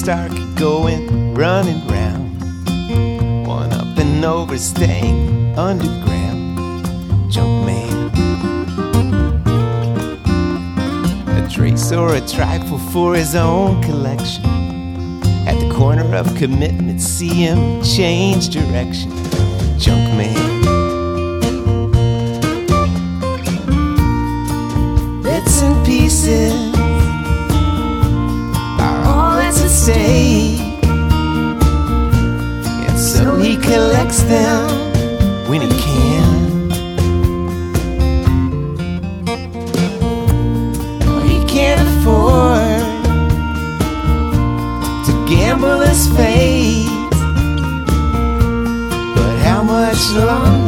star keep going, running round, one up and over, staying underground. Junk man, a trace or a trifle for his own collection. At the corner of commitment, see him change direction. Junk man, bits and pieces are all that's at stake, and so he collects them when he can. He can't afford to gamble his fate, but how much longer